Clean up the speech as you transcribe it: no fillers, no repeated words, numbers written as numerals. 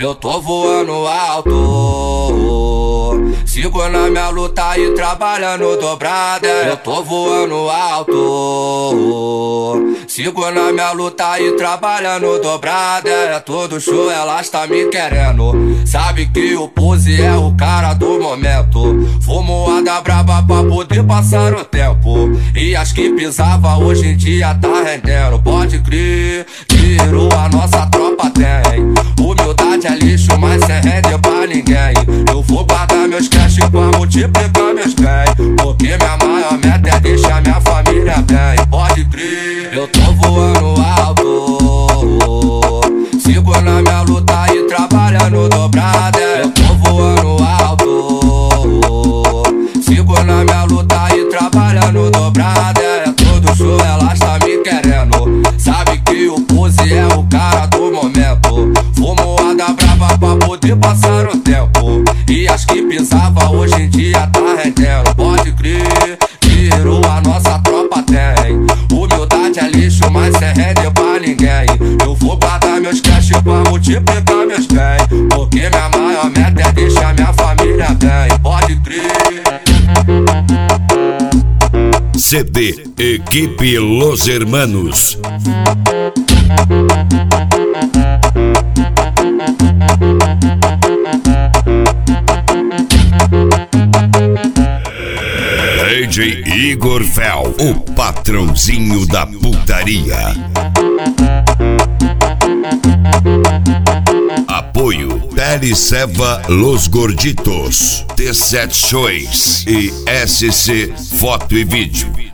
Eu tô voando alto, sigo na minha luta e trabalhando dobrada. Eu tô voando alto, sigo na minha luta e trabalhando dobrada. É todo show, elas tá me querendo. Sabe que o Pose é o cara do momento. Fumoada braba pra poder passar o tempo. E as que pisava hoje em dia tá rendendo. Pode crer, virou a nossa tropa tem. Humildade é lixo, mas cê rende pra ninguém. Eu vou guardar meus cash pra multiplicar meus bens, porque minha maior meta é deixar minha família bem. Pode crer, eu tô voando alto, sigo na minha luta e trabalhando dobrada. Eu tô voando alto, sigo na minha luta e trabalhando dobrada. É todo show, elas tá me querendo. Sabe que o Pose é o cara do momento. Fumoada brava pra poder passar o tempo. E as que pisava hoje em dia tá rendendo. Pode crer, virou a nossa tropa tem. Humildade é lixo, mas cê rende pra ninguém. Eu vou guardar meus cash pra multiplicar meus bens, porque minha maior meta é deixar minha família bem. Pode crer. CD Equipe Los Hermanos. DJ Igor Fel, o patrãozinho da putaria. Apoio Pele Seva Los Gorditos, T7 Shows e SC Foto e Vídeo.